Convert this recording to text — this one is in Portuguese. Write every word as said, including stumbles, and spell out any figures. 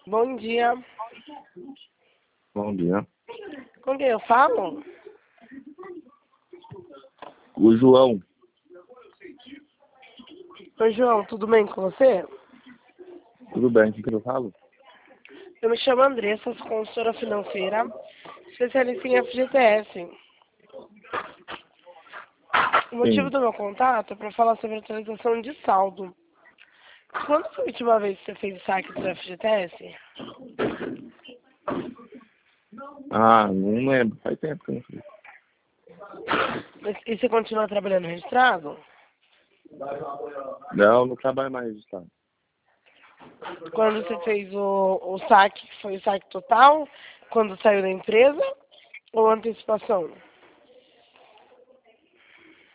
Bom dia. Bom dia. Com quem eu falo? O João. Oi, João, tudo bem com você? Tudo bem, o que que eu falo? Eu me chamo Andressa, sou consultora financeira, especialista em F G T S. O motivo Sim. do meu contato é para falar sobre a atualização de saldo. Quando foi a última vez que você fez o saque do F G T S? Ah, não lembro. Faz tempo que eu não fiz. E você continua trabalhando registrado? Não, não trabalho mais registrado. Quando você fez o, o saque, foi o saque total? Quando saiu da empresa? Ou antecipação?